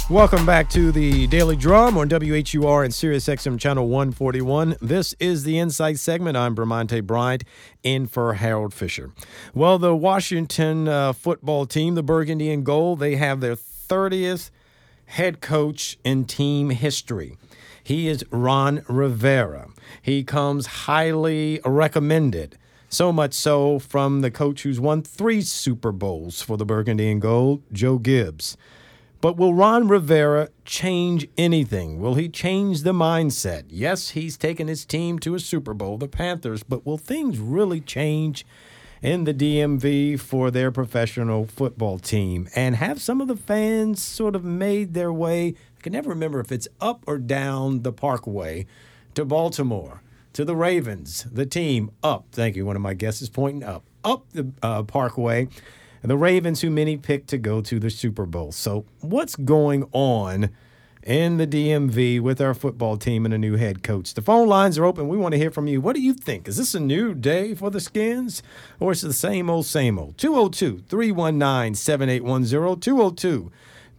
Welcome back to the Daily Drum on WHUR and Sirius XM Channel 141. This is the Insight segment. I'm Bramante Bryant in for Harold Fisher. Well, the Washington football team, the Burgundy and Gold, they have their 30th head coach in team history. He is Ron Rivera. He comes highly recommended, so much so from the coach who's won 3 Super Bowls for the Burgundy and Gold, Joe Gibbs. But will Ron Rivera change anything? Will he change the mindset? Yes, he's taken his team to a Super Bowl, the Panthers, but will things really change in the DMV for their professional football team? And have some of the fans sort of made their way, I can never remember if it's up or down the Parkway, to Baltimore, to the Ravens, the team up. Thank you, one of my guests is pointing up the Parkway. The Ravens, who many picked to go to the Super Bowl. So what's going on in the DMV with our football team and a new head coach? The phone lines are open. We want to hear from you. What do you think? Is this a new day for the Skins, or is it the same old, same old? 202-319-7810.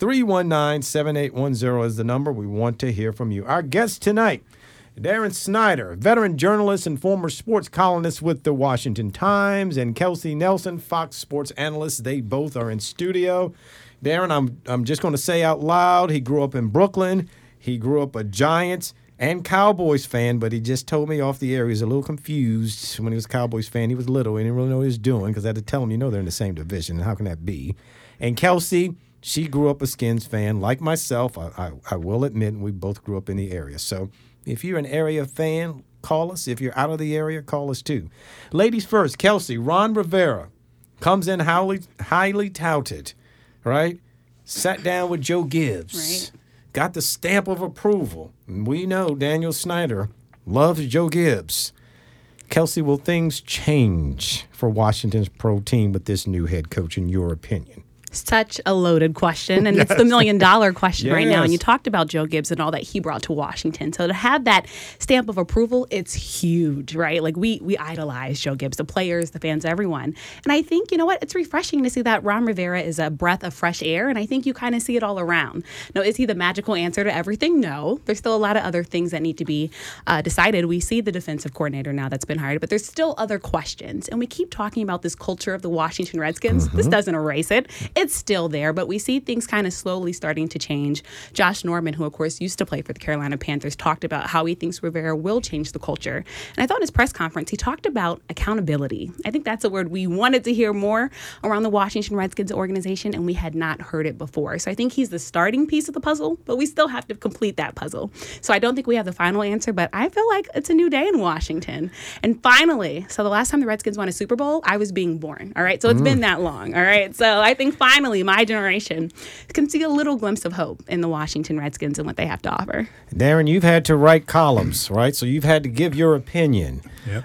202-319-7810 is the number. We want to hear from you. Our guest tonight, Darren Snyder, veteran journalist and former sports columnist with the Washington Times, and Kelsey Nelson, Fox Sports analyst. They both are in studio. Darren, I'm just going to say out loud, he grew up in Brooklyn. He grew up a Giants and Cowboys fan, but he just told me off the air he was a little confused when he was a Cowboys fan. He was little. He didn't really know what he was doing because I had to tell him, they're in the same division. How can that be? And Kelsey, she grew up a Skins fan like myself. I will admit we both grew up in the area. So if you're an area fan, call us. If you're out of the area, call us too. Ladies first, Kelsey, Ron Rivera comes in highly touted, right? Sat down with Joe Gibbs. Right. Got the stamp of approval. And we know Daniel Snyder loves Joe Gibbs. Kelsey, will things change for Washington's pro team with this new head coach, in your opinion? Such a loaded question, and it's the $1 million question right now. And you talked about Joe Gibbs and all that he brought to Washington. So to have that stamp of approval, it's huge, right? Like we idolize Joe Gibbs, the players, the fans, everyone. And I think, it's refreshing to see that Ron Rivera is a breath of fresh air, and I think you kind of see it all around. Now, is he the magical answer to everything? No. There's still a lot of other things that need to be decided. We see the defensive coordinator now that's been hired, but there's still other questions. And we keep talking about this culture of the Washington Redskins. This doesn't erase it. It's still there, but we see things kind of slowly starting to change. Josh Norman, who of course used to play for the Carolina Panthers, talked about how he thinks Rivera will change the culture. And I thought in his press conference, he talked about accountability. I think that's a word we wanted to hear more around the Washington Redskins organization, and we had not heard it before. So I think he's the starting piece of the puzzle, but we still have to complete that puzzle. So I don't think we have the final answer, but I feel like it's a new day in Washington. And finally, so the last time the Redskins won a Super Bowl, I was being born. All right. So it's been that long. All right. So I think finally my generation can see a little glimpse of hope in the Washington Redskins and what they have to offer. Darren, you've had to write columns, right? So you've had to give your opinion. Yep.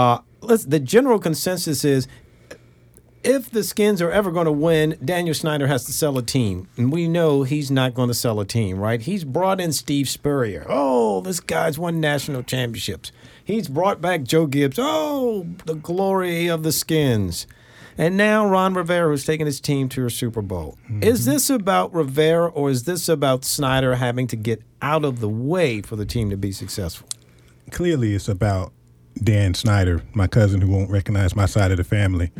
The general consensus is if the Skins are ever going to win, Daniel Snyder has to sell a team. And we know he's not going to sell a team, right? He's brought in Steve Spurrier. Oh, this guy's won national championships. He's brought back Joe Gibbs. Oh, the glory of the Skins. And now Ron Rivera, who's taking his team to a Super Bowl. Is this about Rivera, or is this about Snyder having to get out of the way for the team to be successful? Clearly, it's about Dan Snyder, my cousin who won't recognize my side of the family.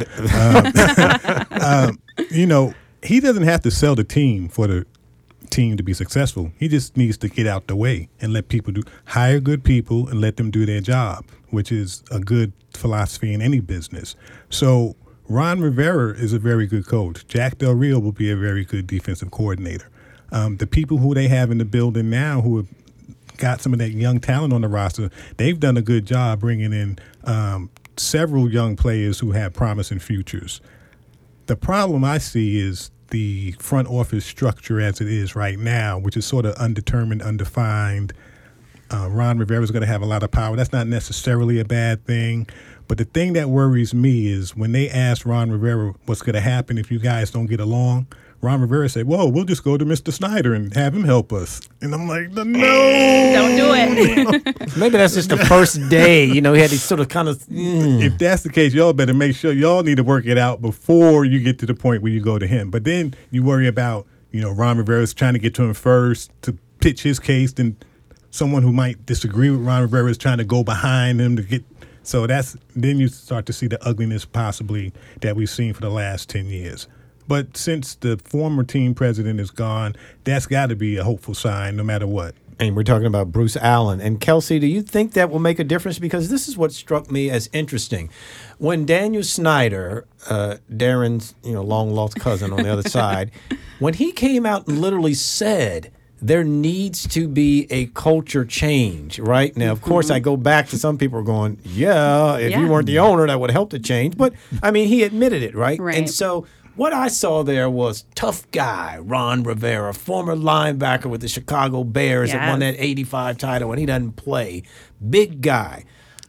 He doesn't have to sell the team for the team to be successful. He just needs to get out the way and let people hire good people and let them do their job, which is a good philosophy in any business. So Ron Rivera is a very good coach. Jack Del Rio will be a very good defensive coordinator. The people who they have in the building now who have got some of that young talent on the roster, they've done a good job bringing in several young players who have promising futures. The problem I see is the front office structure as it is right now, which is sort of undetermined, undefined. Ron Rivera is going to have a lot of power. That's not necessarily a bad thing. But the thing that worries me is when they asked Ron Rivera what's going to happen if you guys don't get along, Ron Rivera said, well, we'll just go to Mr. Snyder and have him help us. And I'm like, no. Don't do it. Maybe that's just the first day. He had these sort of kind of. If that's the case, y'all better make sure y'all need to work it out before you get to the point where you go to him. But then you worry about Ron Rivera is trying to get to him first to pitch his case, then someone who might disagree with Ron Rivera is trying to go behind him to get. So then you start to see the ugliness possibly that we've seen for the last 10 years. But since the former team president is gone, that's got to be a hopeful sign no matter what. And we're talking about Bruce Allen. And Kelsey, do you think that will make a difference? Because this is what struck me as interesting. When Daniel Snyder, Darren's long-lost cousin on the other side, when he came out and literally said there needs to be a culture change, right? Now, of course, I go back to some people are going, if you weren't the owner, that would help the change. But, I mean, he admitted it, right? And so what I saw there was tough guy, Ron Rivera, former linebacker with the Chicago Bears that won that 85 title, and he doesn't play. Big guy.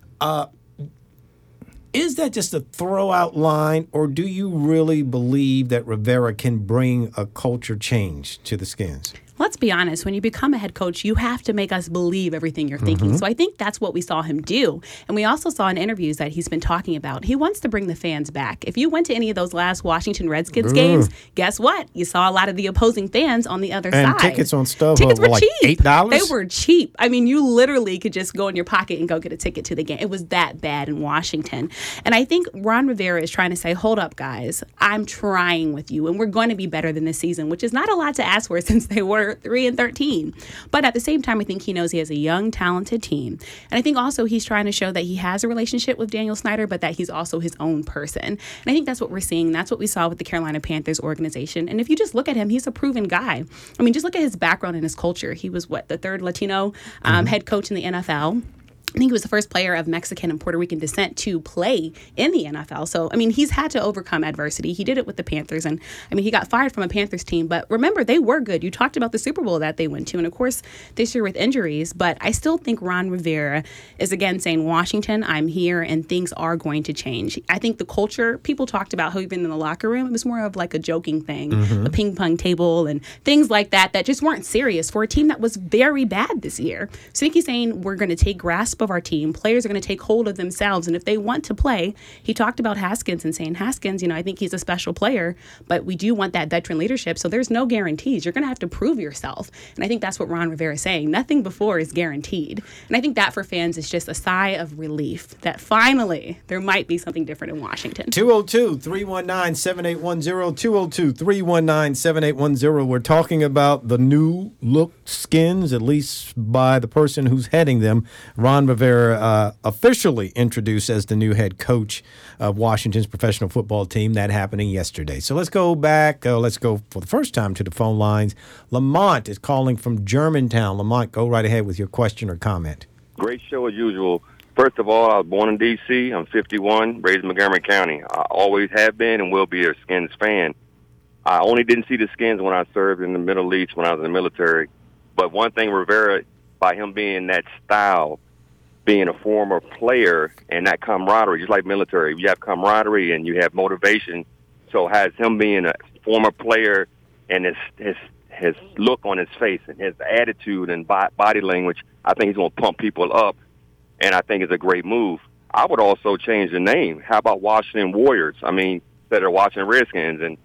Is that just a throw-out line, or do you really believe that Rivera can bring a culture change to the Skins? Let's be honest, when you become a head coach, you have to make us believe everything you're thinking. So I think that's what we saw him do. And we also saw in interviews that he's been talking about. He wants to bring the fans back. If you went to any of those last Washington Redskins games, guess what? You saw a lot of the opposing fans on the other side. And tickets on StubHub tickets were like cheap. $8? They were cheap. I mean, you literally could just go in your pocket and go get a ticket to the game. It was that bad in Washington. And I think Ron Rivera is trying to say, hold up, guys. I'm trying with you, and we're going to be better than this season, which is not a lot to ask for since they were 3-13. But at the same time, I think he knows he has a young, talented team. And I think also he's trying to show that he has a relationship with Daniel Snyder, but that he's also his own person. And I think that's what we're seeing. That's what we saw with the Carolina Panthers organization. And if you just look at him, he's a proven guy. I mean, just look at his background and his culture. He was, the third Latino head coach in the NFL. I think he was the first player of Mexican and Puerto Rican descent to play in the NFL. So, I mean, he's had to overcome adversity. He did it with the Panthers. And, I mean, he got fired from a Panthers team. But remember, they were good. You talked about the Super Bowl that they went to. And, of course, this year with injuries. But I still think Ron Rivera is, again, saying, Washington, I'm here, and things are going to change. I think the culture, people talked about how even in the locker room, it was more of like a joking thing, a ping pong table and things like that just weren't serious for a team that was very bad this year. So I think he's saying we're going to take grasp of our team. Players are going to take hold of themselves, and if they want to play, he talked about Haskins and saying, Haskins, I think he's a special player, but we do want that veteran leadership, so there's no guarantees. You're going to have to prove yourself, and I think that's what Ron Rivera is saying. Nothing before is guaranteed, and I think that for fans is just a sigh of relief that finally there might be something different in Washington. 202-319-7810, 202-319-7810. We're talking about the new look Skins, at least by the person who's heading them. Ron Rivera officially introduced as the new head coach of Washington's professional football team. That happening yesterday. So let's go back. Let's go for the first time to the phone lines. Lamont is calling from Germantown. Lamont, go right ahead with your question or comment. Great show as usual. First of all, I was born in D.C. I'm 51, raised in Montgomery County. I always have been and will be a Skins fan. I only didn't see the Skins when I served in the Middle East when I was in the military. But one thing Rivera, by him being that style, being a former player and that camaraderie, just like military, you have camaraderie and you have motivation. So has him being a former player and his look on his face and his attitude and body language, I think he's going to pump people up, and I think it's a great move. I would also change the name. How about Washington Warriors? I mean, instead of Washington Redskins. And,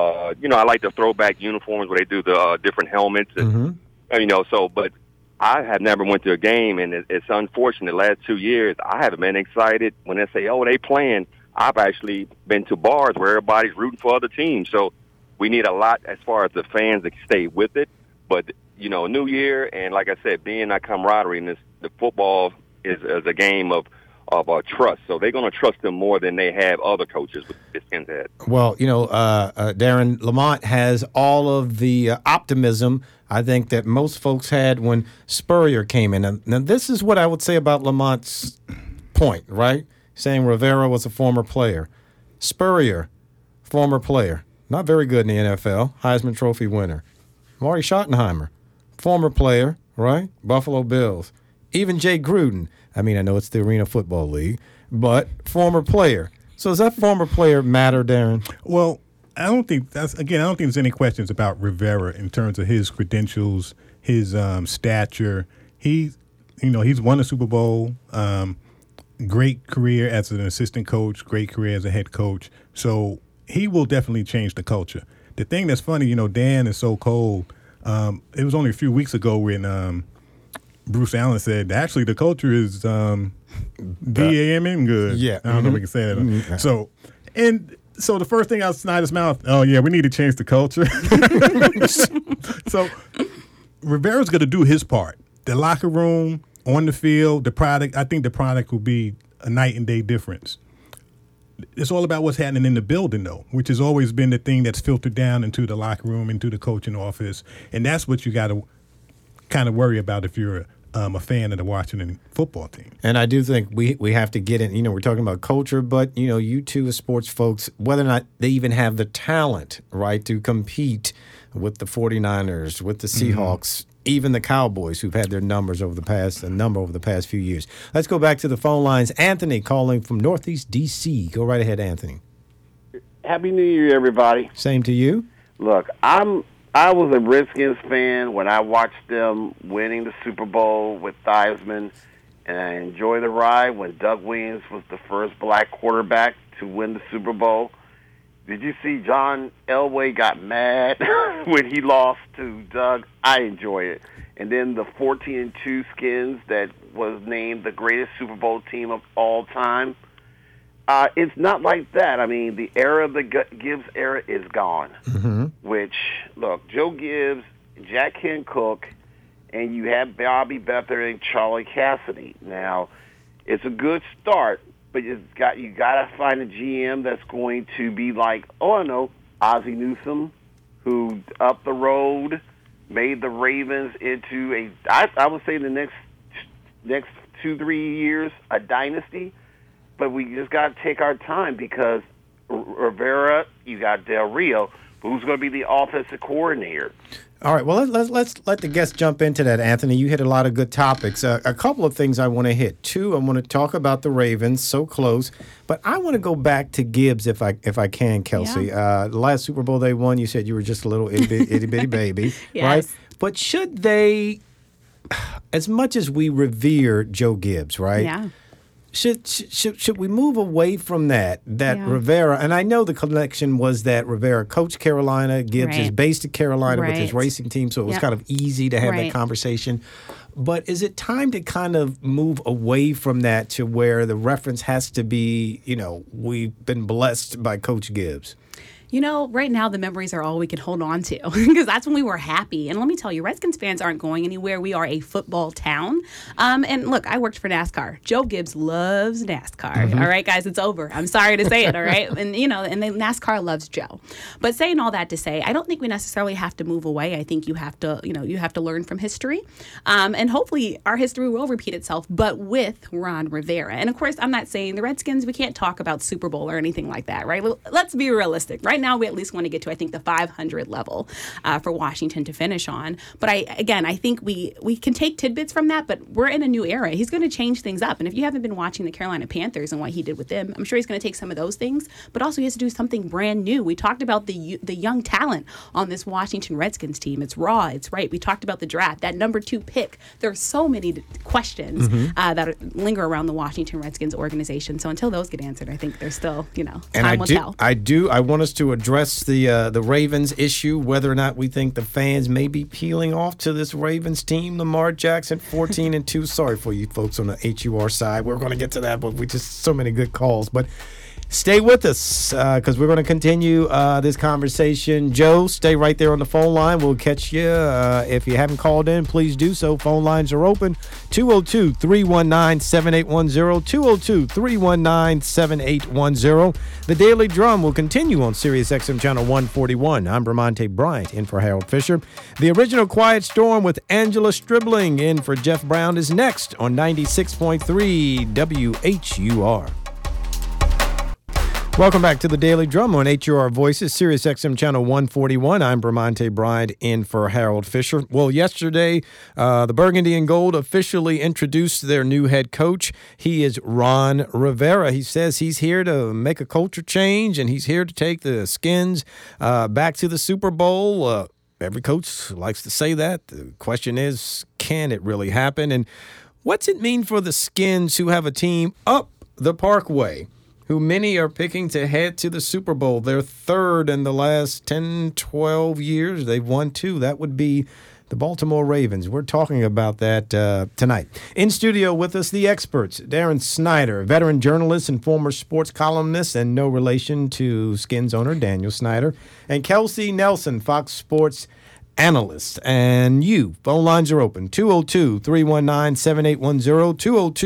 I like the throwback uniforms where they do the different helmets. And, but I have never went to a game, and it's unfortunate. The last 2 years, I haven't been excited when they say, they playing. I've actually been to bars where everybody's rooting for other teams. So we need a lot as far as the fans to stay with it. But, New Year, and like I said, being that camaraderie, and the football is a game of trust. So they're going to trust them more than they have other coaches with the Skins had. Well, Darren, Lamont has all of the optimism I think that most folks had when Spurrier came in. Now, this is what I would say about Lamont's point, right? Saying Rivera was a former player. Spurrier, former player. Not very good in the NFL. Heisman Trophy winner. Marty Schottenheimer, former player, right? Buffalo Bills. Even Jay Gruden. I mean, I know it's the Arena Football League, but former player. So does that former player matter, Darren? Well, I don't think there's any questions about Rivera in terms of his credentials, his stature. He's won a Super Bowl, great career as an assistant coach, great career as a head coach. So he will definitely change the culture. the thing that's funny, Dan is so cold. It was only a few weeks ago when Bruce Allen said, actually, the culture is D-A-M-N good. Yeah. I don't know if we can say that. Mm-hmm. So the first thing out of Snyder's mouth, oh, yeah, we need to change the culture. So Rivera's going to do his part. The locker room, on the field, the product, I think the product will be a night and day difference. It's all about what's happening in the building, though, which has always been the thing that's filtered down into the locker room, into the coaching office. And that's what you got to kind of worry about if you're a fan of the Washington football team. And I do think we have to get in, we're talking about culture, but, you two as sports folks, whether or not they even have the talent, right, to compete with the 49ers, with the Seahawks, even the Cowboys, who've had their numbers over the past few years. Let's go back to the phone lines. Anthony calling from Northeast D.C. Go right ahead, Anthony. Happy New Year, everybody. Same to you. Look, I was a Redskins fan when I watched them winning the Super Bowl with Theismann, and I enjoyed the ride when Doug Williams was the first black quarterback to win the Super Bowl. Did you see John Elway got mad when he lost to Doug? I enjoy it. And then the 14-2 Skins that was named the greatest Super Bowl team of all time. It's not like that. I mean, the era of the Gibbs era is gone. Mm-hmm. Which, look, Joe Gibbs, Jack Kent Cooke, and you have Bobby Beathard and Charlie Cassidy. Now, it's a good start, but you got to find a GM that's going to be like, Ozzie Newsome, who up the road made the Ravens into I would say the next 2-3 years, a dynasty. But we just got to take our time because Rivera, you got Del Rio, who's going to be the offensive coordinator. All right, well, let's let the guests jump into that, Anthony. You hit a lot of good topics. A couple of things I want to hit. Two, I want to talk about the Ravens, so close. But I want to go back to Gibbs if I can, Kelsey. Yeah. The last Super Bowl they won, you said you were just a little itty-bitty baby, yes. Right? But should they, as much as we revere Joe Gibbs, right? Yeah. Should we move away from that Rivera, and I know the connection was that Rivera coached Carolina, Gibbs is based at Carolina with his racing team, so it was kind of easy to have that conversation. But is it time to kind of move away from that to where the reference has to be, we've been blessed by Coach Gibbs? Right now the memories are all we can hold on to because that's when we were happy. And let me tell you, Redskins fans aren't going anywhere. We are a football town. And look, I worked for NASCAR. Joe Gibbs loves NASCAR. Mm-hmm. All right, guys, it's over. I'm sorry to say it. All right. And, NASCAR loves Joe. But saying all that to say, I don't think we necessarily have to move away. I think you have to learn from history. And hopefully our history will repeat itself, but with Ron Rivera. And of course, I'm not saying the Redskins, we can't talk about Super Bowl or anything like that, right? Let's be realistic. Right now, we at least want to get to, I think, the 500 level for Washington to finish on. But I think we can take tidbits from that, but we're in a new era. He's going to change things up. And if you haven't been watching the Carolina Panthers and what he did with them, I'm sure he's going to take some of those things, but also he has to do something brand new. We talked about the young talent on this Washington Redskins team. It's raw. It's right. We talked about the draft, that number 2 pick. There are so many questions that linger around the Washington Redskins organization. So until those get answered, I think there's still, time will tell. I want us to address the Ravens issue, whether or not we think the fans may be peeling off to this Ravens team. Lamar Jackson, 14-2. Sorry for you folks on the HUR side. We're going to get to that, but we just so many good calls. But stay with us because we're going to continue this conversation. Joe, stay right there on the phone line. We'll catch you. If you haven't called in, please do so. Phone lines are open. 202-319-7810. 202-319-7810. The Daily Drum will continue on Sirius XM Channel 141. I'm Bramante Bryant in for Harold Fisher. The original Quiet Storm with Angela Stribling in for Jeff Brown is next on 96.3 WHUR. Welcome back to the Daily Drum on HUR Voices, Sirius XM Channel 141. I'm Bramante Bryant in for Harold Fisher. Well, yesterday, the Burgundy and Gold officially introduced their new head coach. He is Ron Rivera. He says he's here to make a culture change, and he's here to take the Skins back to the Super Bowl. Every coach likes to say that. The question is, can it really happen? And what's it mean for the Skins who have a team up the Parkway? who many are picking to head to the Super Bowl. They're third in the last 10, 12 years. They've won 2. That would be the Baltimore Ravens. We're talking about that tonight. In studio with us, the experts, Darren Snyder, veteran journalist and former sports columnist and no relation to Skins owner Daniel Snyder, and Kelsey Nelson, Fox Sports analyst. And you, phone lines are open, 202-319-7810,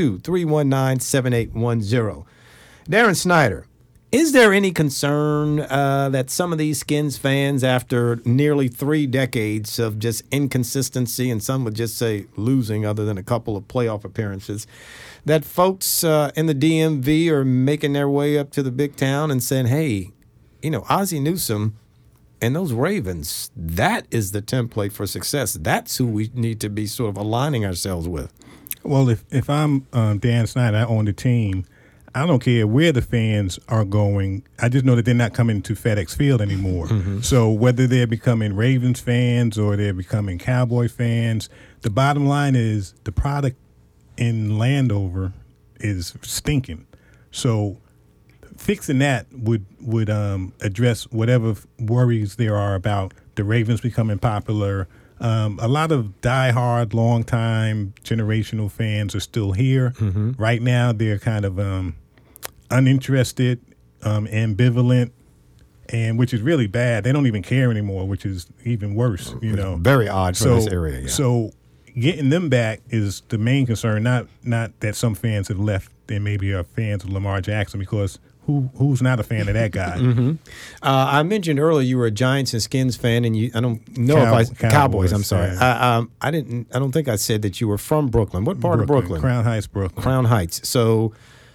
202-319-7810. Darren Snyder, is there any concern that some of these Skins fans, after nearly 3 decades of just inconsistency, and some would just say losing other than a couple of playoff appearances, that folks in the DMV are making their way up to the big town and saying, hey, Ozzie Newsome and those Ravens, that is the template for success. That's who we need to be sort of aligning ourselves with. Well, if I'm Dan Snyder, I own the team, I don't care where the fans are going. I just know that they're not coming to FedEx Field anymore. Mm-hmm. So whether they're becoming Ravens fans or they're becoming Cowboy fans, the bottom line is the product in Landover is stinking. So fixing that would address whatever worries there are about the Ravens becoming popular. A lot of diehard, long-time, generational fans are still here. Mm-hmm. Right now, they're kind of uninterested, ambivalent, and which is really bad. They don't even care anymore, which is even worse. Very odd for this area. Yeah. So getting them back is the main concern. Not that some fans have left and maybe are fans of Lamar Jackson, because who's not a fan of that guy? Mm-hmm. I mentioned earlier you were a Giants and Skins fan, and I don't know Cowboys. I'm sorry. Yeah. I don't think I said that you were from Brooklyn. What part of Brooklyn? Crown Heights, Brooklyn. Crown Heights. So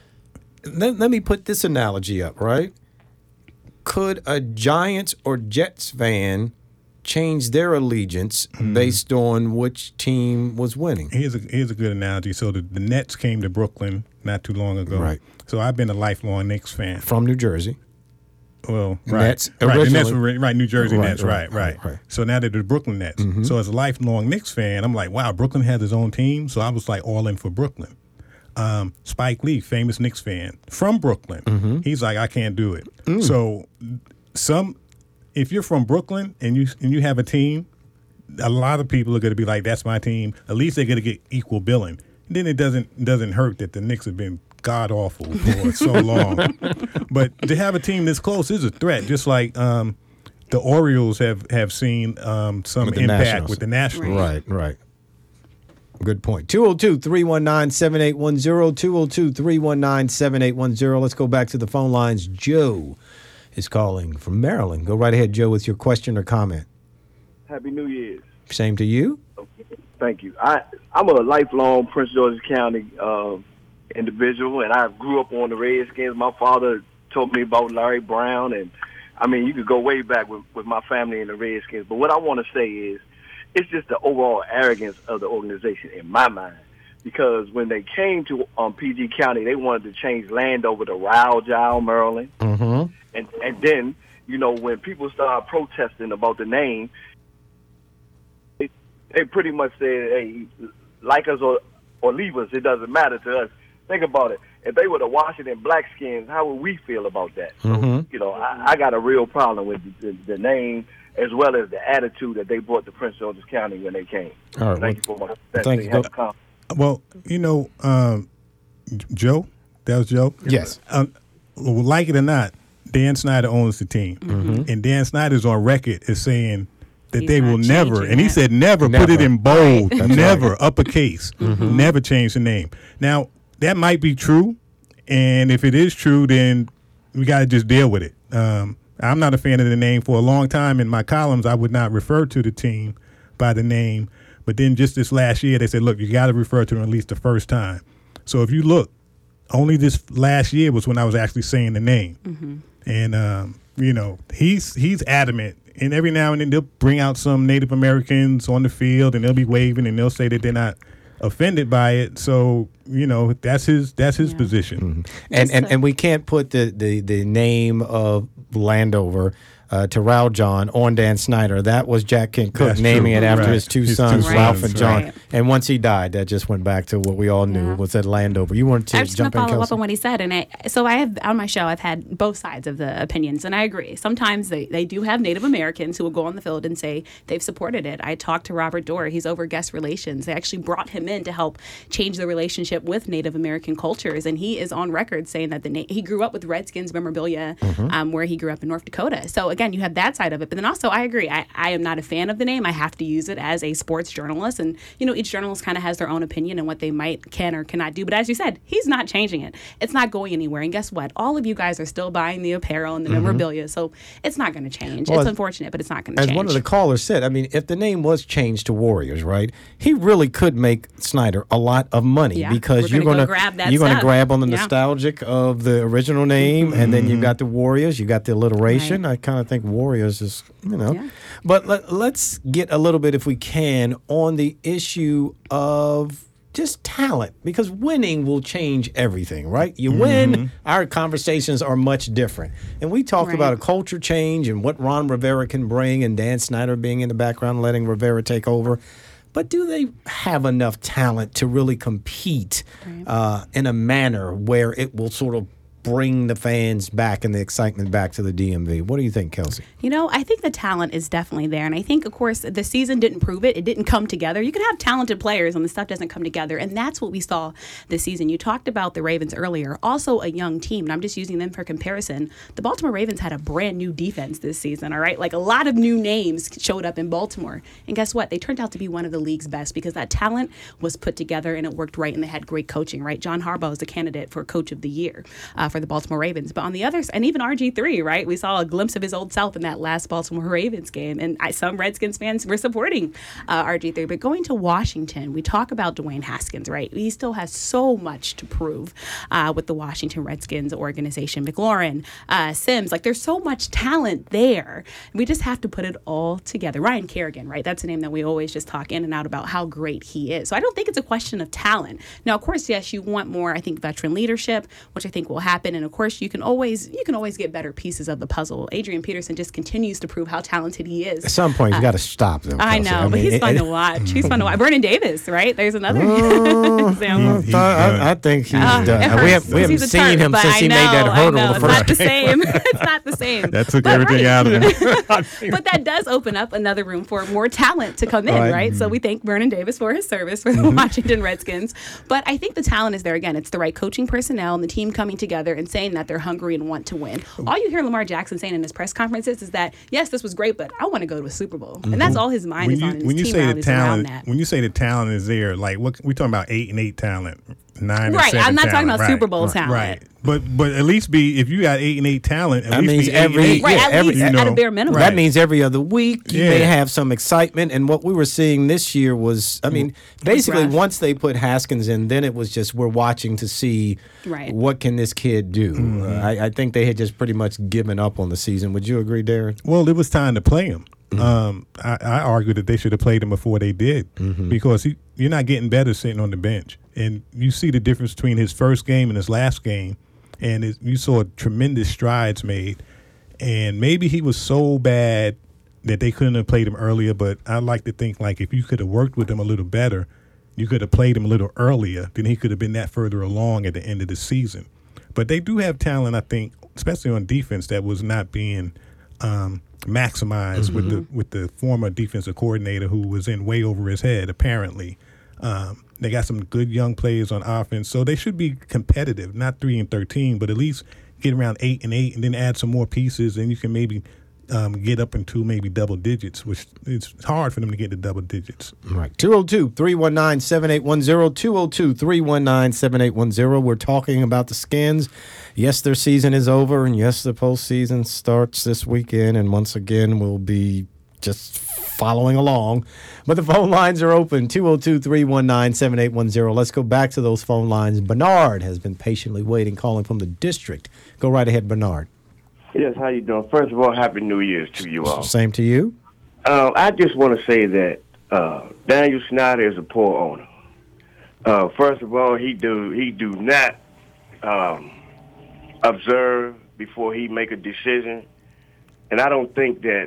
let me put this analogy up, right? Could a Giants or Jets fan change their allegiance based on which team was winning? Here's a good analogy. So the Nets came to Brooklyn not too long ago. Right. So I've been a lifelong Knicks fan. From New Jersey. Well, Nets, right. The Nets were New Jersey Nets, right. So now they're the Brooklyn Nets. Mm-hmm. So as a lifelong Knicks fan, I'm like, wow, Brooklyn has its own team. So I was like all in for Brooklyn. Spike Lee, famous Knicks fan from Brooklyn. Mm-hmm. He's like, I can't do it. So if you're from Brooklyn and you have a team, a lot of people are going to be like, that's my team. At least they're going to get equal billing. And then it doesn't hurt that the Knicks have been god awful for so long. But to have a team this close is a threat, just like the Orioles have seen some impact with the Nationals. Right. Good point. 202-319-7810, 202-319-7810. Let's go back to the phone lines. Joe is calling from Maryland. Go right ahead, Joe, with your question or comment. Happy New Year's. Same to you. Thank you. I'm a lifelong Prince George's County individual, and I grew up on the Redskins. My father told me about Larry Brown, and I mean, you could go way back with my family and the Redskins. But what I want to say is, it's just the overall arrogance of the organization in my mind. Because when they came to PG County, they wanted to change Landover to Roudgile, Maryland. Mm-hmm. And then, when people started protesting about the name, they pretty much said, hey, like us or leave us, it doesn't matter to us. Think about it. If they were the Washington Blackskins, how would we feel about that? Mm-hmm. So, I got a real problem with the name as well as the attitude that they brought to Prince George's County when they came. All right. Thank you for my thank you. Well, Joe, that was Joe? Yes. Like it or not, Dan Snyder owns the team. Mm-hmm. And Dan Snyder's on record as saying that they will never, and he said never, put it in bold, never, uppercase, never change the name. Now, that might be true, and if it is true, then we got to just deal with it. I'm not a fan of the name. For a long time in my columns, I would not refer to the team by the name, but then just this last year, they said, look, you got to refer to them at least the first time. So if you look, only this last year was when I was actually saying the name. Mm-hmm. And, he's adamant. And every now and then they'll bring out some Native Americans on the field, and they'll be waving, and they'll say that they're not offended by it. So, that's his position. Mm-hmm. And we can't put the name of Landover to Raul John on Dan Snyder. That was Jack Kent Cooke That's naming true. it after Right. his two His sons, two Ralph sons, and John. right. And once he died, that just went back to what we all knew was at Landover. You wanted I'm to just going jump to in, follow up Kelsey? on what he said. And so I have on my show, I've had both sides of the opinions, and I agree. Sometimes they do have Native Americans who will go on the field and say they've supported it. I talked to Robert Dorr. He's over guest relations. They actually brought him in to help change the relationship with Native American cultures. And he is on record saying that he grew up with Redskins memorabilia where he grew up in North Dakota. So again, you have that side of it. But then also, I agree. I am not a fan of the name. I have to use it as a sports journalist. And, each journalist kind of has their own opinion and what they can or cannot do. But as you said, he's not changing it. It's not going anywhere. And guess what? All of you guys are still buying the apparel and the memorabilia. So it's not going to change. Well, it's unfortunate, but it's not going to change. As one of the callers said, I mean, if the name was changed to Warriors, right, he really could make Snyder a lot of money Yeah, because we're you're gonna going go grab that you're going to stuff. grab on the Yeah. nostalgic of the original name, and then you've got the Warriors, you got the alliteration. Right. I kind of think Warriors is, Yeah. But let's get a little bit, if we can, on the issue of just talent, because winning will change everything, right? You win, our conversations are much different. And we talked Right. about a culture change and what Ron Rivera can bring and Dan Snyder being in the background, letting Rivera take over. But do they have enough talent to really compete in a manner where it will sort of bring the fans back and the excitement back to the DMV? What do you think, Kelsey? I think the talent is definitely there. And I think, of course, the season didn't prove it. It didn't come together. You can have talented players and the stuff doesn't come together. And that's what we saw this season. You talked about the Ravens earlier, also a young team. And I'm just using them for comparison. The Baltimore Ravens had a brand new defense this season, all right? Like a lot of new names showed up in Baltimore. And guess what? They turned out to be one of the league's best because that talent was put together and it worked right and they had great coaching, right? John Harbaugh is the candidate for Coach of the Year for the Baltimore Ravens. But on the other side, and even RG3, right? We saw a glimpse of his old self in that last Baltimore Ravens game. And some Redskins fans were supporting RG3. But going to Washington, we talk about Dwayne Haskins, right? He still has so much to prove with the Washington Redskins organization. McLaurin, Sims, like there's so much talent there. We just have to put it all together. Ryan Kerrigan, right? That's a name that we always just talk in and out about how great he is. So I don't think it's a question of talent. Now, of course, yes, you want more, I think, veteran leadership, which I think will happen. And of course, you can always get better pieces of the puzzle. Adrian Peterson just continues to prove how talented he is. At some point, you got to stop them. I Kelsey. know, but he's fun to watch. He's fun to watch. Vernon Davis, right? There's another example. I think he's done. We haven't He's a seen turd, him but since I he made that know, hurdle I know. the first It's not the same. It's not the same. That took But everything right. out of it. But that does open up another room for more talent to come in, Right. right? So we thank Vernon Davis for his service for the Washington Redskins. But I think the talent is there again. It's the right coaching personnel and the team coming together and saying that they're hungry and want to win. All you hear Lamar Jackson saying in his press conferences is that, yes, this was great, but I want to go to a Super Bowl. And that's all his mind is on. And his When you team say the rallies around talent, that. when you say the talent is there, like what we talking about 8-8 talent, 9 and Right, 7 I'm not talking talent. about Super Bowl talent. Right. But at least if you got 8-8 talent, at That least means be 8-8. every- Right, yeah, at least you at a know, bare minimum. right. That means every other week you may Yeah. have some excitement. And what we were seeing this year was, I mean, basically rough. once they put Haskins in, then it was just we're watching to see Right. what can this kid do. I think they had just pretty much given up on the season. Would you agree, Darren? Well, it was time to play him. I argued that they should have played him before they did because you're not getting better sitting on the bench. And you see the difference between his first game and his last game, and you saw tremendous strides made. And maybe he was so bad that they couldn't have played him earlier, but I like to think like if you could have worked with him a little better, you could have played him a little earlier, then he could have been that further along at the end of the season. But they do have talent, I think, especially on defense, that was not being maximized with the former defensive coordinator who was in way over his head, apparently. They got some good young players on offense, so they should be competitive, not 3-13, but at least get around 8-8 and then add some more pieces, and you can maybe get up into maybe double digits, which it's hard for them to get to double digits. Right. 202-319-7810, 202-319-7810. We're talking about the Skins. Yes, their season is over, and yes, the postseason starts this weekend, and once again, we'll be just following along. But the phone lines are open, 202-319-7810. Let's go back to those phone lines. Bernard has been patiently waiting, calling from the district. Go right ahead, Bernard. Yes, how you doing? First of all, Happy New Year's to you all. Same to you. I just want to say that Daniel Snyder is a poor owner. First of all, he do not observe before he make a decision. and I don't think that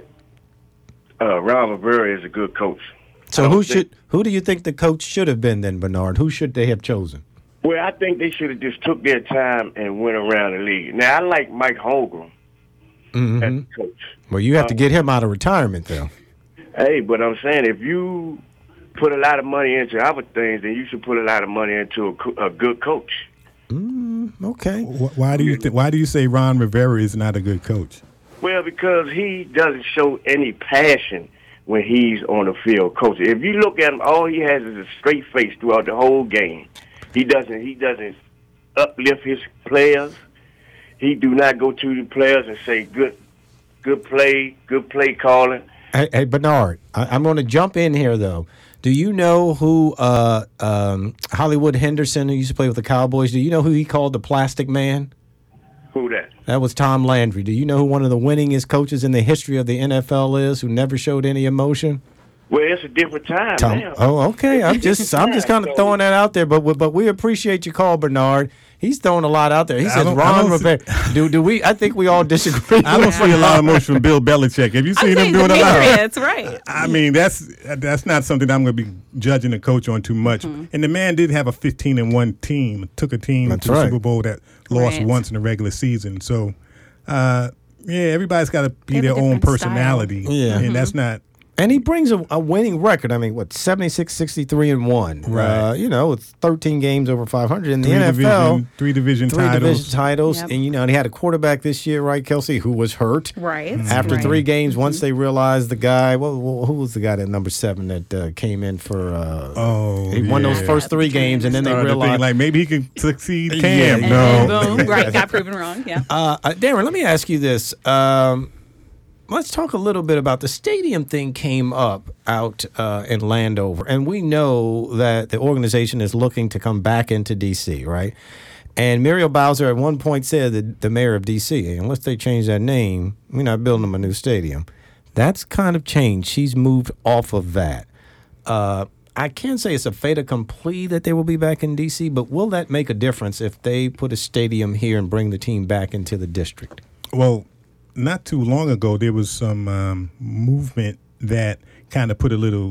Ron Rivera is a good coach. So who do you think the coach should have been then, Bernard? Who should they have chosen? Well, I think they should have just took their time and went around the league. Now, I like Mike Holmgren as coach. Well, you have to get him out of retirement, though. Hey, but I'm saying if you put a lot of money into other things, then you should put a lot of money into a good coach. Okay. Why do you say Ron Rivera is not a good coach? Well, because he doesn't show any passion when he's on the field coaching. If you look at him, all he has is a straight face throughout the whole game. He doesn't uplift his players. He do not go to the players and say good play calling. Hey Bernard, I'm going to jump in here though. Do you know who Hollywood Henderson, who used to play with the Cowboys? Do you know who he called the Plastic Man? Who that? That was Tom Landry. Do you know who one of the winningest coaches in the history of the NFL is, who never showed any emotion? Well, it's a different time now. Oh, okay. I'm just kind of throwing that out there, but we appreciate your call, Bernard. He's throwing a lot out there. He says Ron Rivera. Do we? I think we all disagree. I don't see a lot of emotion from Bill Belichick. Have you seen him doing a lot? That's right. I mean, that's not something I'm going to be judging the coach on too much. And the man did have a 15-1 team. Took a team to the Super Bowl that lost once in the regular season. So, everybody's got to be their own personality. Style. Yeah, and that's not. And he brings a winning record. I mean, 76, 63-1. Right. It's 13 games over 500 in the NFL. Three division titles. Yep. And, he had a quarterback this year, right, Kelsey, who was hurt. Right. After 3 games, once they realized the guy, who was the guy at number 7 that came in for, he won those first 3 games, and then they realized. Like, maybe he can succeed Cam. Boom. Right, got proven wrong, yeah. Darren, let me ask you this. Let's talk a little bit about the stadium thing came up out in Landover. And we know that the organization is looking to come back into D.C., right? And Muriel Bowser at one point said that the mayor of D.C., unless they change that name, we're not building them a new stadium. That's kind of changed. She's moved off of that. I can't say it's a fait accompli that they will be back in D.C., but will that make a difference if they put a stadium here and bring the team back into the district? Well, not too long ago, there was some movement that kind of put a little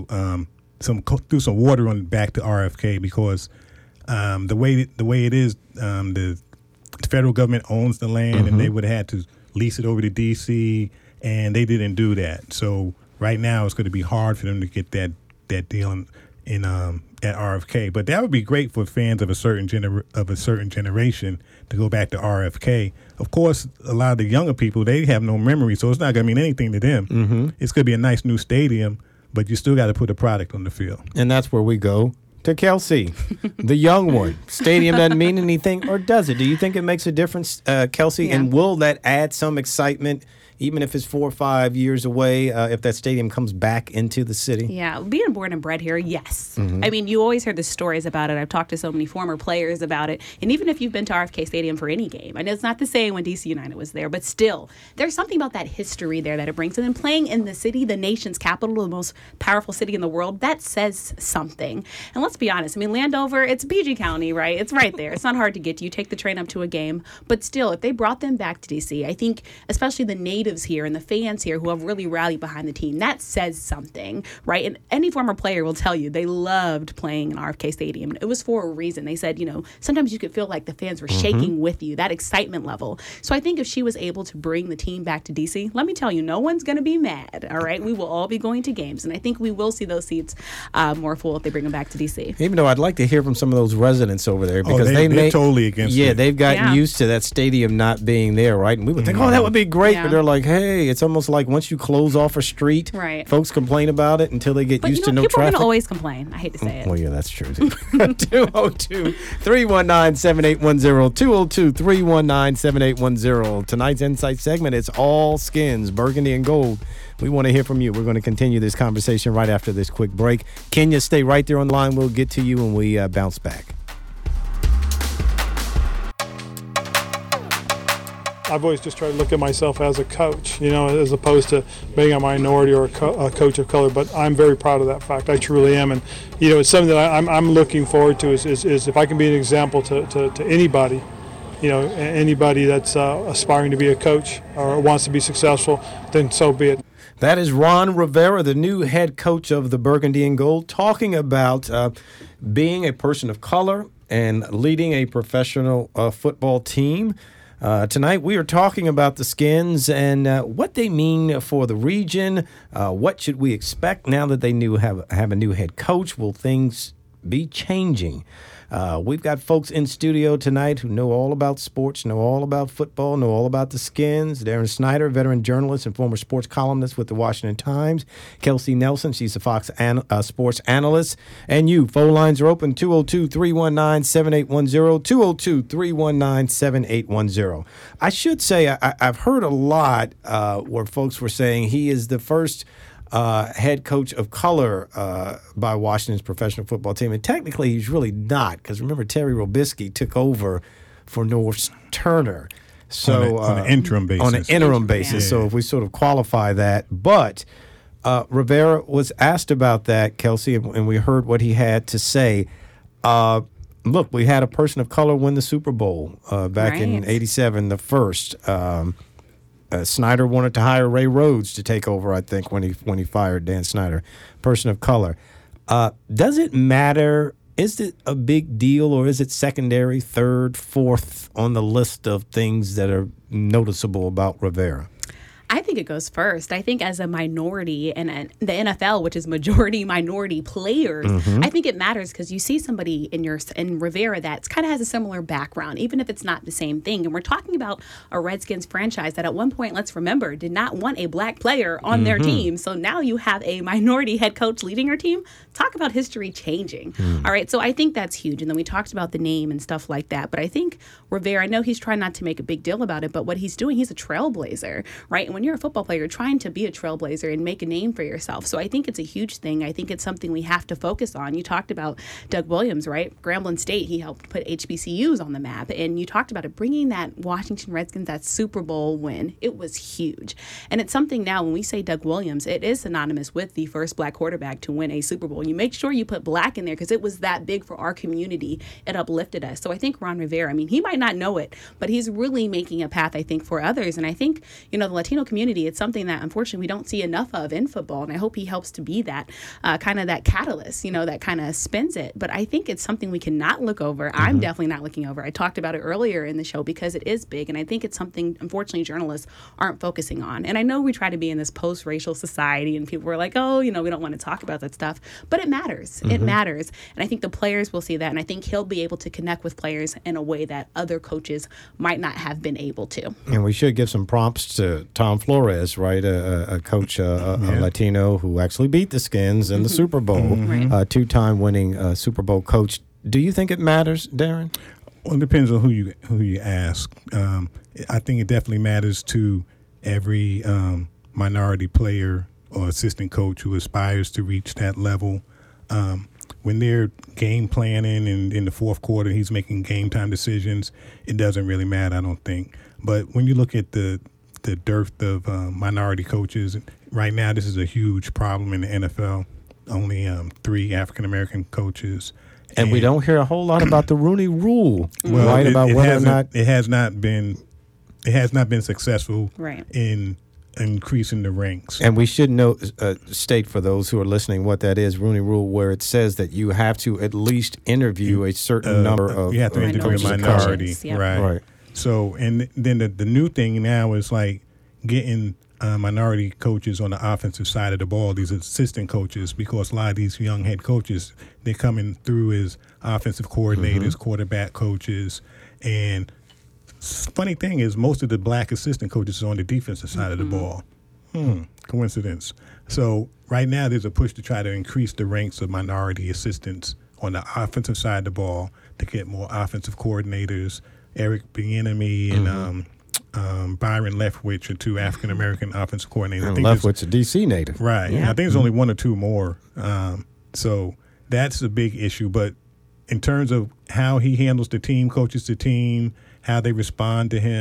threw some water on back to RFK because the way it is, the federal government owns the land and they would have had to lease it over to DC, and they didn't do that. So right now, it's going to be hard for them to get that deal in at RFK. But that would be great for fans of a certain generation to go back to RFK. Of course, a lot of the younger people, they have no memory, so it's not going to mean anything to them. It's going to be a nice new stadium, but you still got to put a product on the field. And that's where we go to Kelsey, the young one. Stadium doesn't mean anything, or does it? Do you think it makes a difference, Kelsey? Yeah. And will that add some excitement, even if it's 4 or 5 years away, if that stadium comes back into the city? Yeah, being born and bred here, yes. I mean, you always hear the stories about it. I've talked to so many former players about it. And even if you've been to RFK Stadium for any game, and it's not the same when DC United was there, but still, there's something about that history there that it brings. And then playing in the city, the nation's capital, the most powerful city in the world, that says something. And let's be honest, I mean, Landover, it's PG County, right? It's right there. It's not hard to get to. You take the train up to a game. But still, if they brought them back to DC, I think, especially the natives here and the fans here who have really rallied behind the team, that says something, right? And any former player will tell you they loved playing in RFK Stadium. It was for a reason. They said, sometimes you could feel like the fans were shaking with you, that excitement level. So I think if she was able to bring the team back to DC, let me tell you, no one's going to be mad, all right? We will all be going to games, and I think we will see those seats more full if they bring them back to DC. Even though I'd like to hear from some of those residents over there, because they're totally against it. Yeah, they've gotten used to that stadium not being there, right? And we would think, that would be great, but they're like, hey, it's almost like once you close off a street, folks complain about it until they get used to no people traffic. People are going to always complain. I hate to say it. Well, yeah, that's true. 202-319-7810. 202-319-7810. Tonight's Insight segment, it's all skins, burgundy and gold. We want to hear from you. We're going to continue this conversation right after this quick break. Kenya, stay right there on the line. We'll get to you when we bounce back. I've always just tried to look at myself as a coach, as opposed to being a minority or a coach of color. But I'm very proud of that fact. I truly am. And, it's something that I'm looking forward to is if I can be an example to anybody anybody that's aspiring to be a coach or wants to be successful, then so be it. That is Ron Rivera, the new head coach of the Burgundy and Gold, talking about being a person of color and leading a professional football team. Tonight we are talking about the Skins and what they mean for the region. What should we expect now that they have a new head coach? Will things be changing? We've got folks in studio tonight who know all about sports, know all about football, know all about the Skins. Darren Snyder, veteran journalist and former sports columnist with the Washington Times. Kelsey Nelson, she's a Fox sports analyst. And you, phone lines are open, 202-319-7810, 202-319-7810. I should say I've heard a lot where folks were saying he is the first head coach of color by Washington's professional football team. And technically, he's really not, because remember, Terry Robisky took over for Norris Turner. So on an interim basis. On an interim basis. Yeah. So if we sort of qualify that. But Rivera was asked about that, Kelsey, and we heard what he had to say. Look, we had a person of color win the Super Bowl back in '87, the first. Snyder wanted to hire Ray Rhodes to take over, I think, when he fired Dan Snyder, person of color. Does it matter? Is it a big deal, or is it secondary, third, fourth on the list of things that are noticeable about Rivera? I think it goes first. I think as a minority in the NFL, which is majority minority players, I think it matters because you see somebody in Rivera that kind of has a similar background, even if it's not the same thing. And we're talking about a Redskins franchise that at one point, let's remember, did not want a black player on their team. So now you have a minority head coach leading your team. Talk about history changing. All right. So I think that's huge. And then we talked about the name and stuff like that. But I think Rivera, I know he's trying not to make a big deal about it, but what he's doing, he's a trailblazer, right? And when you're a football player, you're trying to be a trailblazer and make a name for yourself. So I think it's a huge thing. I think it's something we have to focus on. You talked about Doug Williams, right? Grambling State, he helped put HBCUs on the map. And you talked about it, bringing that Washington Redskins, that Super Bowl win. It was huge. And it's something now, when we say Doug Williams, it is synonymous with the first black quarterback to win a Super Bowl. You make sure you put black in there because it was that big for our community. It uplifted us. So I think Ron Rivera, I mean, he might not know it, but he's really making a path, I think, for others. And I think, the Latino community, it's something that unfortunately we don't see enough of in football, and I hope he helps to be that kind of that catalyst, that kind of spins it. But I think it's something we cannot look over. I'm definitely not looking over. I talked about it earlier in the show because it is big, and I think it's something unfortunately journalists aren't focusing on. And I know we try to be in this post-racial society, and people are like, oh, we don't want to talk about that stuff, but it matters. It matters, and I think the players will see that, and I think he'll be able to connect with players in a way that other coaches might not have been able to. And we should give some prompts to Tom Flores, right? A coach, a Latino who actually beat the Skins in the Super Bowl, two-time winning Super Bowl coach. Do you think it matters, Darren? Well, it depends on who you ask. I think it definitely matters to every minority player or assistant coach who aspires to reach that level. When they're game planning and in the fourth quarter he's making game time decisions, it doesn't really matter, I don't think. But when you look at the dearth of minority coaches, right now this is a huge problem in the NFL. Only 3 African-American coaches. And we don't hear a whole lot about the Rooney Rule, well, right? About whether or not it has not been successful in increasing the ranks. And we should state for those who are listening what that is, Rooney Rule, where it says that you have to at least interview a certain number of you have to interview a minority, right? So, and then the new thing now is like getting minority coaches on the offensive side of the ball, these assistant coaches, because a lot of these young head coaches, they're coming through as offensive coordinators, quarterback coaches. And funny thing is, most of the black assistant coaches are on the defensive side of the ball. Coincidence. So right now there's a push to try to increase the ranks of minority assistants on the offensive side of the ball to get more offensive coordinators. Eric Bieniemy and Byron Leftwich are 2 African-American offensive coordinators. And Leftwich a D.C. native. Right. Yeah. I think there's only 1 or 2 more. So that's a big issue. But in terms of how he handles the team, coaches the team, how they respond to him,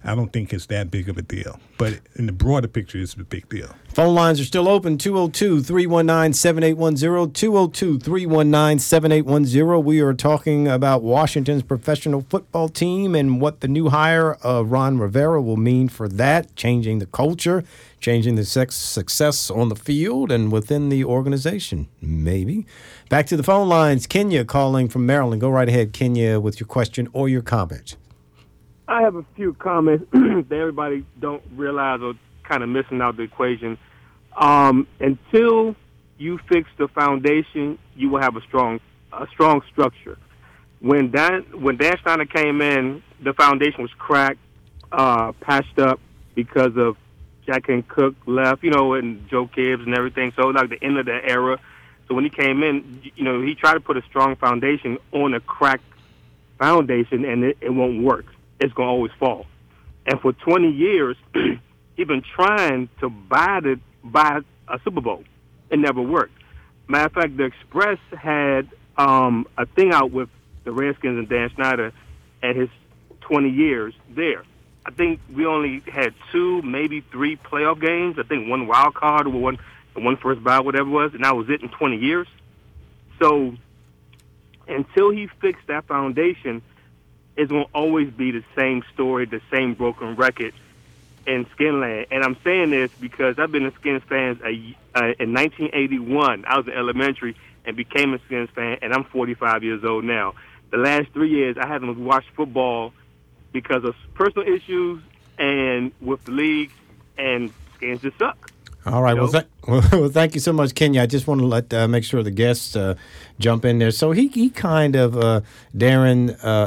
I don't think it's that big of a deal. But in the broader picture, it's a big deal. Phone lines are still open, 202-319-7810, 202-319-7810. We are talking about Washington's professional football team and what the new hire of Ron Rivera will mean for that, changing the culture, changing the success on the field and within the organization, maybe. Back to the phone lines. Kenya calling from Maryland. Go right ahead, Kenya, with your question or your comment. I have a few comments that everybody don't realize or kind of missing out the equation. Until you fix the foundation, you will have a strong structure. When Dan Snyder came in, the foundation was cracked, patched up because of Jack and Cook left, and Joe Gibbs and everything. So like the end of the era. So when he came in, he tried to put a strong foundation on a cracked foundation, and it won't work. It's going to always fall. And for 20 years, he's been trying to buy a Super Bowl. It never worked. Matter of fact, the Express had a thing out with the Redskins and Dan Snyder at his 20 years there. I think we only had 2, maybe 3 playoff games. I think 1 wild card or one first bye, whatever it was, and that was it in 20 years. So until he fixed that foundation, it's going to always be the same story, the same broken record in Skinland. And I'm saying this because I've been a Skins fan in 1981. I was in elementary and became a Skins fan, and I'm 45 years old now. The last 3 years, I haven't watched football because of personal issues and with the league, and Skins just suck. All right. Well, thank you so much, Kenya. I just want to make sure the guests jump in there. So he kind of, Darren,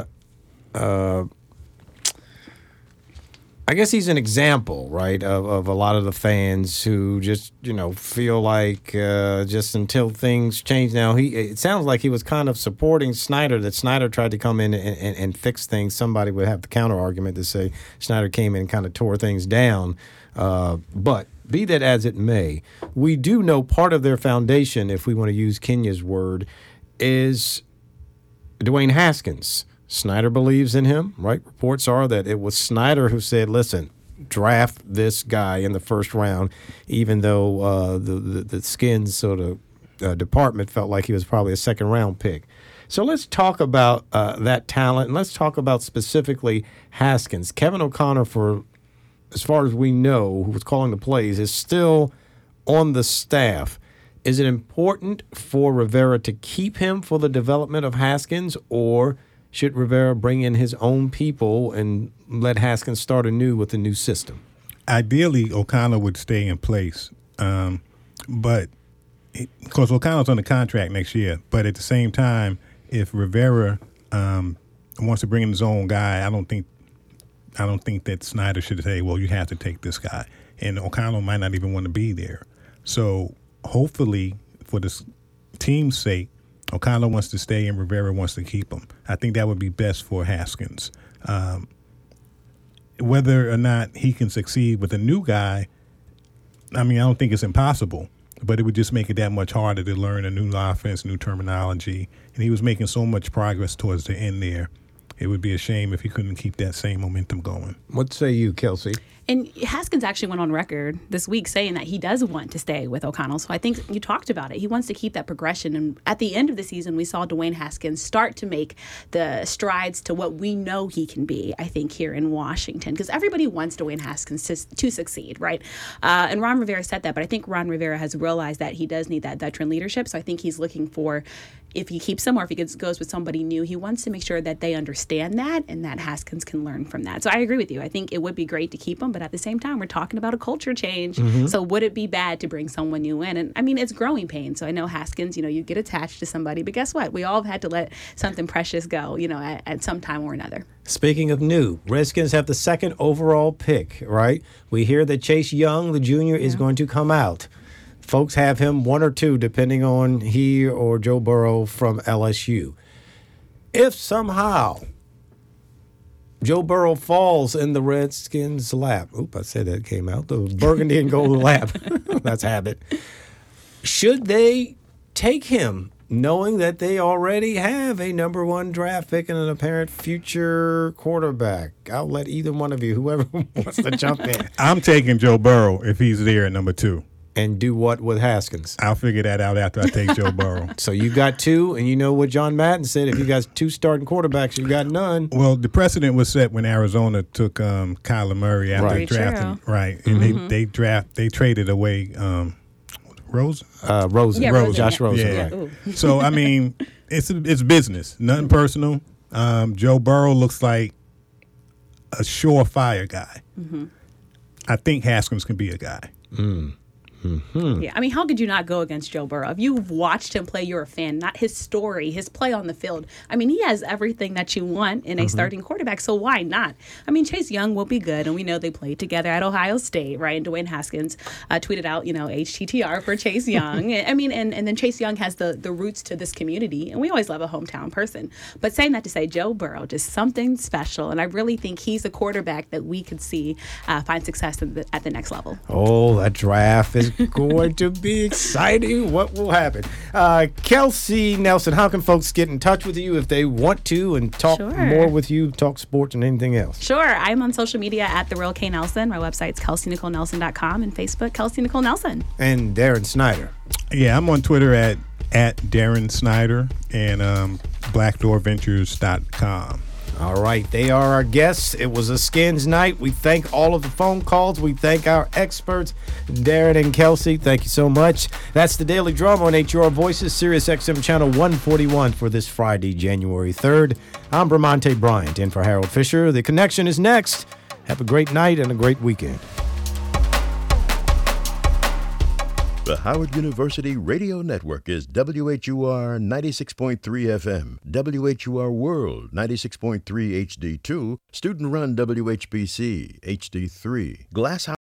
I guess he's an example, right, of a lot of the fans who just, feel like just until things change. Now, it sounds like he was kind of supporting Snyder, that Snyder tried to come in and fix things. Somebody would have the counter argument to say Snyder came in and kind of tore things down. But be that as it may, we do know part of their foundation, if we want to use Kenya's word, is Dwayne Haskins. Snyder believes in him, right? Reports are that it was Snyder who said, listen, draft this guy in the first round, even though the Skins sort of department felt like he was probably a second-round pick. So let's talk about that talent, and let's talk about specifically Haskins. Kevin O'Connor, for as far as we know, who was calling the plays, is still on the staff. Is it important for Rivera to keep him for the development of Haskins, or should Rivera bring in his own people and let Haskins start anew with a new system? Ideally, O'Connor would stay in place, but because O'Connor's on the contract next year. But at the same time, if Rivera wants to bring in his own guy, I don't think that Snyder should say, well, you have to take this guy. And O'Connor might not even want to be there. So hopefully, for this team's sake, O'Connor wants to stay and Rivera wants to keep him. I think that would be best for Haskins. Whether or not he can succeed with a new guy, I don't think it's impossible, but it would just make it that much harder to learn a new offense, new terminology. And he was making so much progress towards the end there. It would be a shame if he couldn't keep that same momentum going. What say you, Kelsey? And Haskins actually went on record this week saying that he does want to stay with O'Connell. So I think you talked about it. He wants to keep that progression. And at the end of the season, we saw Dwayne Haskins start to make the strides to what we know he can be, I think, here in Washington. Because everybody wants Dwayne Haskins to succeed, right? And Ron Rivera said that. But I think Ron Rivera has realized that he does need that veteran leadership. So I think he's looking for, if he keeps him or if he goes with somebody new, he wants to make sure that they understand that and that Haskins can learn from that. So I agree with you. I think it would be great to keep him, but at the same time, we're talking about a culture change. Mm-hmm. So would it be bad to bring someone new in? And it's growing pain. So I know Haskins, you get attached to somebody, but guess what? We all have had to let something precious go, at some time or another. Speaking of new, Redskins have the 2nd overall pick, right? We hear that Chase Young, the junior, is going to come out. Folks have him 1 or 2, depending on he or Joe Burrow from LSU. If somehow Joe Burrow falls in the Redskins' lap. Oop, I said that came out. The burgundy and gold lap. That's habit. Should they take him knowing that they already have a number 1 draft pick and an apparent future quarterback. I'll let either one of you, whoever wants to jump in. I'm taking Joe Burrow if he's there at number 2. And do what with Haskins? I'll figure that out after I take Joe Burrow. So you got 2, and you know what John Madden said, if you got 2 starting quarterbacks, you got none. Well, the precedent was set when Arizona took Kyler Murray after drafting. Right. And they traded away Rosen? Rosen. Yeah, Rosen. Josh Rosen. Yeah. Right. So, I mean, it's business. Nothing personal. Joe Burrow looks like a surefire guy. Mm-hmm. I think Haskins can be a guy. Mm-hmm. Yeah, I mean, how could you not go against Joe Burrow? If you've watched him play, you're a fan, not his story, his play on the field. I mean, he has everything that you want in a starting quarterback, so why not? I mean, Chase Young will be good, and we know they played together at Ohio State, right? And Dwayne Haskins tweeted out, HTTR for Chase Young. I mean, and then Chase Young has the roots to this community, and we always love a hometown person. But saying that to say Joe Burrow, just something special, and I really think he's a quarterback that we could see find success at the next level. Oh, that draft is going to be exciting. What will happen? Kelsey Nelson, how can folks get in touch with you if they want to and talk more with you, talk sports and anything else? Sure. I'm on social media at The Real K Nelson. My website's KelseyNicoleNelson.com and Facebook, Kelsey Nicole Nelson. And Darren Snyder. Yeah, I'm on Twitter at Darren Snyder and BlackDoorVentures.com. All right, they are our guests. It was a Skins night. We thank all of the phone calls. We thank our experts, Darren and Kelsey. Thank you so much. That's the Daily Drum on HR Voices, Sirius XM Channel 141 for this Friday, January 3rd. I'm Bramante Bryant, in for Harold Fisher. The Connection is next. Have a great night and a great weekend. The Howard University Radio Network is WHUR 96.3 FM, WHUR World 96.3 HD2, student-run WHBC HD3, Glass